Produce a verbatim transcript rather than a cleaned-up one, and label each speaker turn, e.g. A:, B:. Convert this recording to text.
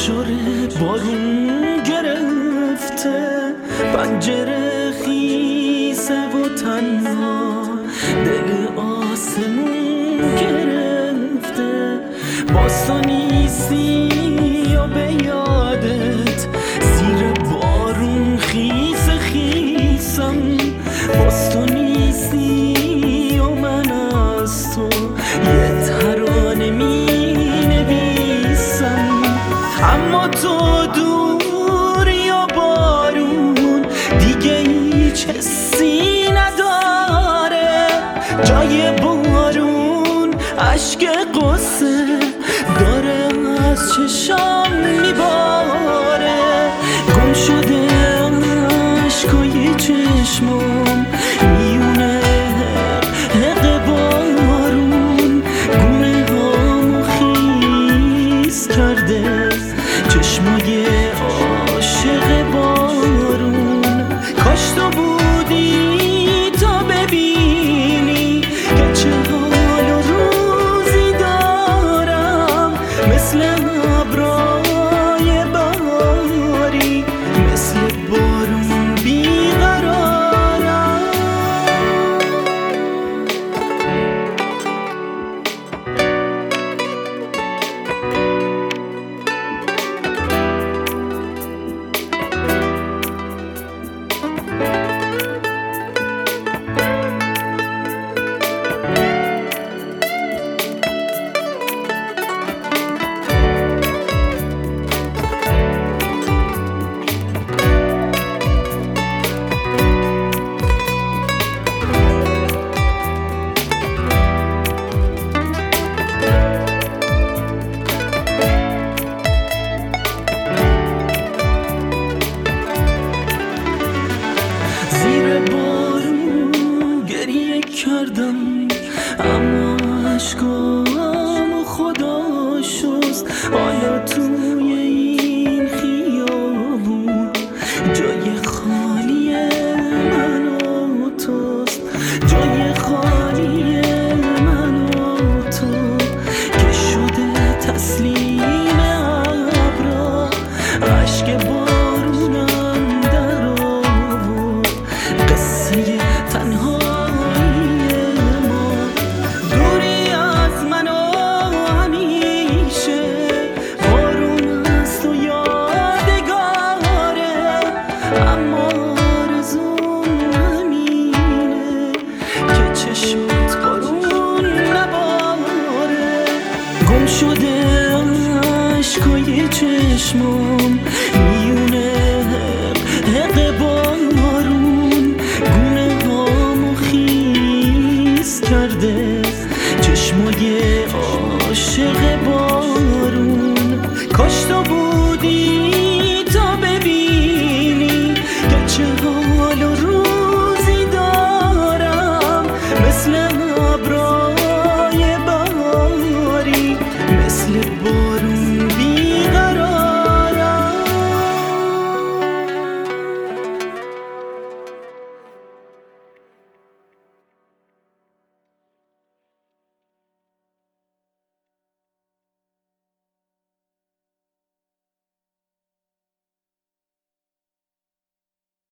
A: شوره بارون گرفته، پنجره خیسه و تنها دل آسمون گرفته. باز تو نیستی یا به یادت زیر بارون خیس خیسم، باز تو نیستی و من از تو یه ترانه می نویسم. اما تو دور یا بارون دیگه هیچ حسی نداره، جای بارون اشک قصه داره از چشام میباره. گم شده اشکای چشمام میونه حق بارون، گونه هامو خیس کرده چشمای عاشق بارون. کاش تو بودی تا ببینی که چه حال و روزی دارم، مثل ابرای بهاری، مثل بارون بیقرارم. زیر بارون گریه کردم اما اشکام خدا شست. حالا توی این خیابون جای خالی من و توست، جای خالی من و تو که شده تسلیم ابرا. اشک بارونم در آورد قصه تنهایی ما، دوری از من و همیشه بارون از تو یادگاره. اما آرزوم همینه که چشمت بارون نباره. گم شده اشکای چشمام میونه